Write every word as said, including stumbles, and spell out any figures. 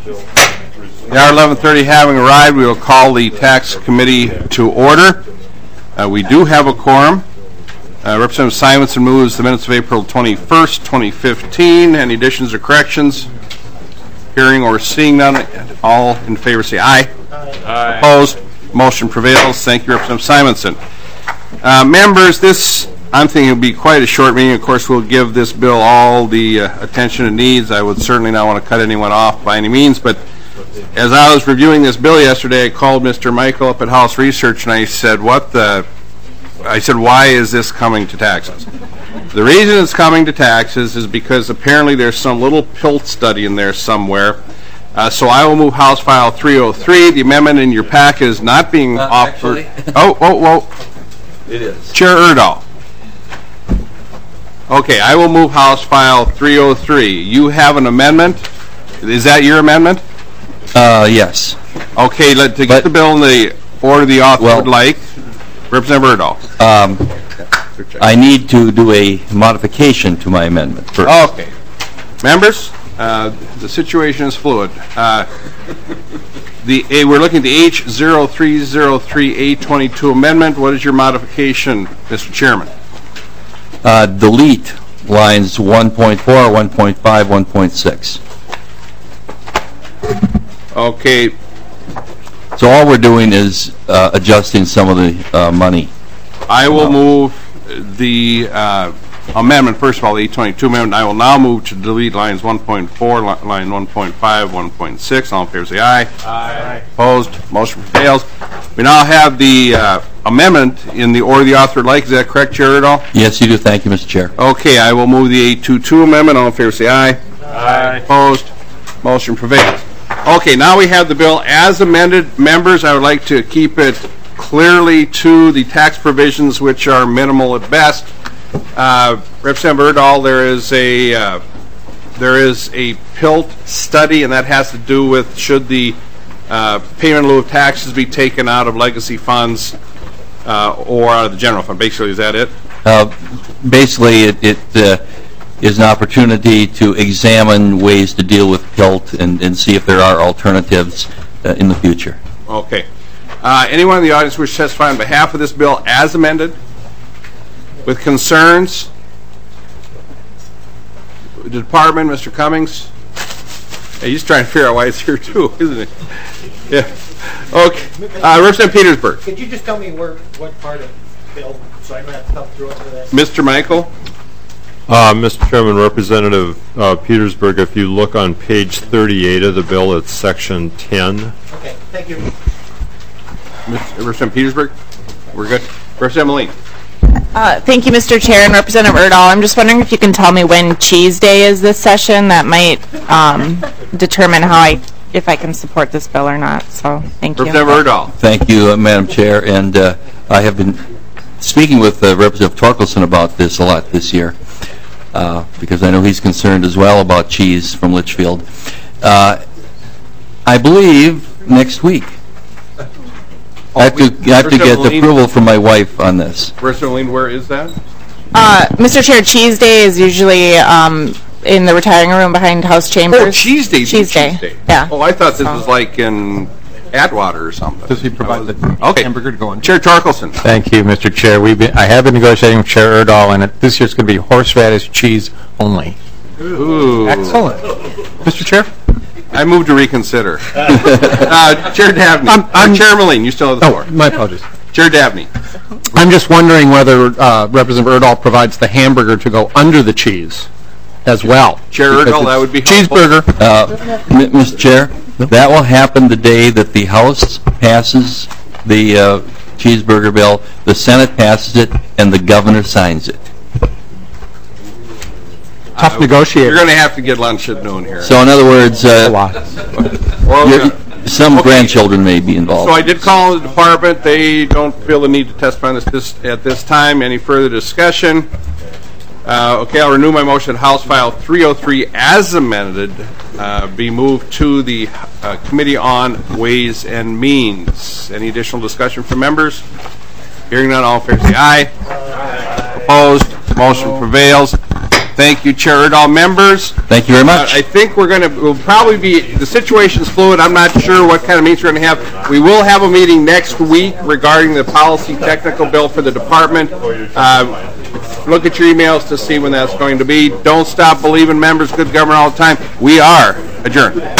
The hour eleven thirty having arrived, we will call the tax committee to order. Uh, we do have a quorum. Uh, Representative Simonson moves the minutes of April twenty-first, twenty fifteen. Any additions or corrections? Hearing or seeing none, all in favor say aye. Aye. Opposed? Motion prevails. Thank you, Representative Simonson. Uh, members, this, I'm thinking, will be quite a short meeting. Of course, we'll give this bill all the uh, attention it needs. I would certainly not want to cut anyone off by any means, but as I was reviewing this bill yesterday, I called Mister Michael up at House Research and I said, what the, I said, why is this coming to taxes? The reason it's coming to taxes is because apparently there's some little pilt study in there somewhere. Uh, so I will move House File three oh three. The amendment in your pack is not being uh, offered. Oh, oh, oh. It is. Chair Erdahl. Okay, I will move House File three oh three. You have an amendment? Is that your amendment? Uh, yes. Okay, let to get but, the bill in the order the author well, would like. Representative Erdahl. Um, I need to do a modification to my amendment first. Okay. Members, uh, the situation is fluid. Uh, the uh, we're looking at the H zero three zero three A twenty-two amendment. What is your modification, Mister Chairman? Uh, delete lines one point four, one point five, one point six. Okay. So all we're doing is uh, adjusting some of the uh, money. I will uh, move the uh, amendment, first of all, the eight twenty-two amendment. I will now move to delete lines one point four, line one point five, one point six. All in favor say aye. Aye. Opposed? Motion fails. We now have the uh, amendment in the order the author would like. Is that correct, Chair Erdahl? Yes, you do. Thank you, Mister Chair. Okay, I will move the eight twenty-two amendment. All in favor say aye. Aye. Opposed? Motion prevails. Okay, now we have the bill as amended. Members, I would like to keep it clearly to the tax provisions, which are minimal at best. Uh, Representative Erdahl, there is a uh, there is a PILT study, and that has to do with should the uh, payment in lieu of taxes be taken out of legacy funds uh, or out of the general fund. Basically, is that it? Uh, basically, it, it uh, is an opportunity to examine ways to deal with PILT and, and see if there are alternatives uh, in the future. Okay. Uh, anyone in the audience wish to testify on behalf of this bill as amended? With concerns? The department, Mister Cummings? Hey, he's trying to figure out why it's here too, isn't it? Yeah. Okay. Uh, Representative Petersburg. Could you just tell me where, what part of the bill, so I don't have to come through it for that? Mister Michael? Uh, Mister Chairman, Representative uh, Petersburg, if you look on page thirty-eight of the bill, it's section ten. Okay, thank you. Representative Petersburg? We're good. Representative Moline. Uh, thank you, Mister Chair and Representative Erdahl. I'm just wondering if you can tell me when Cheese Day is this session. That might um, determine how I, if I can support this bill or not. So, thank you. Representative Erdahl. Thank you, uh, Madam Chair. And uh, I have been speaking with uh, Representative Torkelson about this a lot this year uh, because I know he's concerned as well about cheese from Litchfield. Uh, I believe next week. I have to, I have to get approval from my wife on this. Representative Moline, where is that? Uh, Mister Chair, Cheese Day is usually um, in the retiring room behind House Chambers. Oh, Cheese Day. Cheese Day. Cheese Day. Yeah. Oh, I thought this was like in Atwater or something. Does he provide the okay. hamburger to go on? Chair Torkelson. Thank you, Mister Chair. We've been, I have been negotiating with Chair Erdahl, and it, this year's going to be horseradish cheese only. Ooh. Excellent. Mister Chair? I move to reconsider. uh, Chair Dabney. I'm, I'm, Chair Moline, you still have the floor. Oh, my apologies. Chair Dabney. I'm just wondering whether uh, Representative Erdahl provides the hamburger to go under the cheese as well. Chair Erdahl, that would be cheeseburger. Uh, Mister Chair, that will happen the day that the House passes the uh, cheeseburger bill, the Senate passes it, and the governor signs it. Tough uh, negotiator. You're going to have to get lunch at noon here. So, in other words, uh, well, some okay. grandchildren may be involved. So I did call the department. They don't feel the need to testify on this, this at this time. Any further discussion? Uh, okay, I'll renew my motion. House File three oh three as amended uh, be moved to the uh, Committee on Ways and Means. Any additional discussion from members? Hearing none, all in favor say aye. Aye. Opposed? Motion prevails. Thank you, Chair Erdahl. Members, Thank you very much. Uh, I think we're going to, we'll probably be, the situation's fluid. I'm not sure what kind of meetings we're going to have. We will have a meeting next week regarding the policy technical bill for the department. Uh, look at your emails to see when that's going to be. Don't stop believing, members. Good government all the time. We are adjourned.